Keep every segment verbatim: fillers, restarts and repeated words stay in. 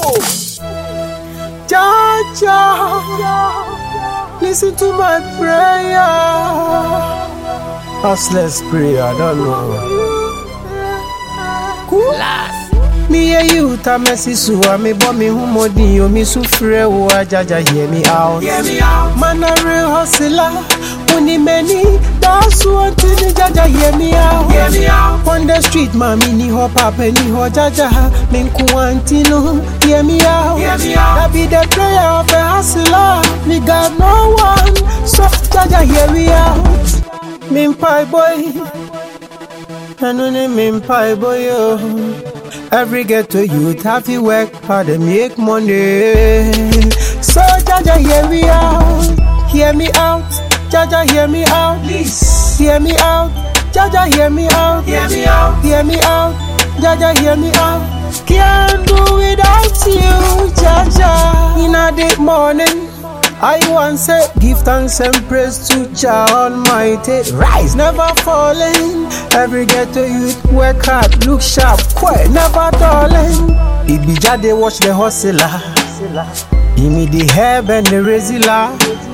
Jaja, listen to my prayer. Hustlers prayer, I don't know. Cool. Me and you, Tamesi Suwa, me bo me humodi, yo me sufre wa Jaja, hear me out. Hear me out. Man a real hustler, money many, that's one thing Jaja, hear me out. Hear me out. On the street, mommy ni ho papa ni ho Jaja, me kuantino, hear me out. Hear me out. I be the prayer of a hustler, me got no one, so Jaja, hear me out. Me pie boy, I know me pie boy, yo. Every ghetto youth have to work hard and make money. So Jaja, hear me out, hear me out, Jaja, hear me out, please. Hear me out, Jaja, hear me out, hear me out, hear me out, Jaja, hear me out. Can't do without you, Jaja. In a deep morning, I want say, give thanks and praise to Jah Almighty. Rise, never falling. Every ghetto youth work hard, look sharp, quiet, never darling. It be Jah they watch the hustler. Give me the herb and the rezilla.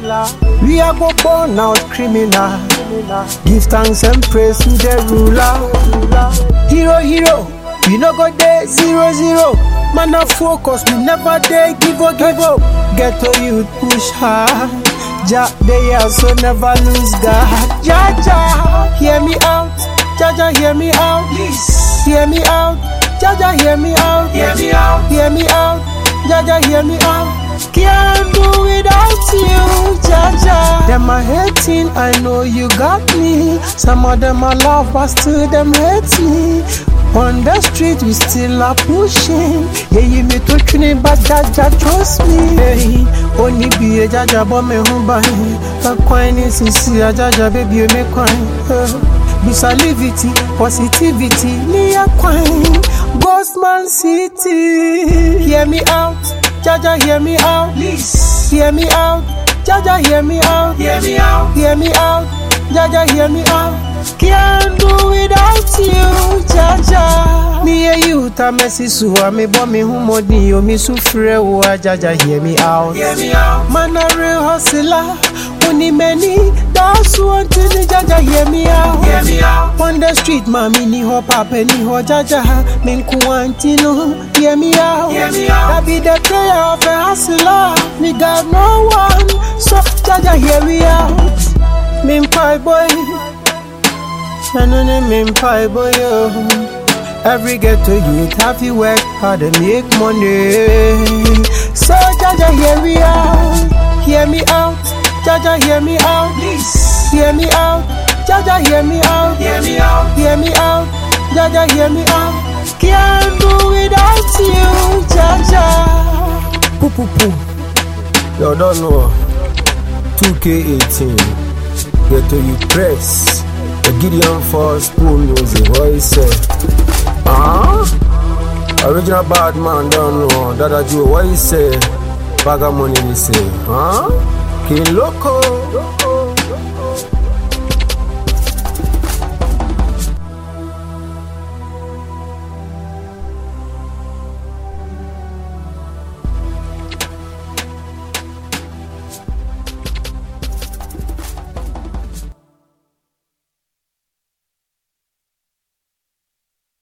We are go born out criminal. Give thanks and praise to the ruler. Hero, hero, we no go there, zero, zero. Man a focus, we never there, give up, give up. Ghetto youth push hard. Jah they also never lose God. Jaja, hear me out. Jaja, hear me out. Please, hear me out. Jaja, hear me out. Hear me out. Hear me out. Jaja, hear me out. Can't do without you, Jaja. Them are hating, I know you got me. Some of them are love, but still them hate me. On the street we still are pushing. Yeah, you me touching but Jaja trust me. Hey, only be a Jaja but me humba. The coin is sincere, Jaja baby you me coin. Bisalivity, positivity, me a coin. Ghostman City. Hear me out, Jaja hear me out. Please, hear me out, Jaja hear me out. Hear me out, hear me out, Jaja hear me out. Can't do without you, Jaja. Me and you, Tamesi Suwa, me bo me humodi, yo me sufre wa Jaja, hear me out. Hear me out. Man a real hustler, money many, that's one thing Jaja, hear me out. Hear me out. On the street, mommy ni ho papa ni ho Jaja, me kuantino, hear me out. Hear me out. I be the prayer of a hustler, me got no one, so Jaja, hear me out. Me pie boy. I know me pie boy, yo. Every ghetto youth have to work hard and make money. So Jaja, hear me out, hear me out, Jaja, hear me out, please. Hear me out, Jaja, hear me out, hear me out, hear me out, Jaja, hear me out. Can't do without you, Jaja. Poo poo poo. You don't know. two K eighteen. Ghetto youth press. The Gideon for spoon music, what he say? Ah, original bad man don't know. Dada Joe, what he say? Bag of money he say? Huh? King Loco.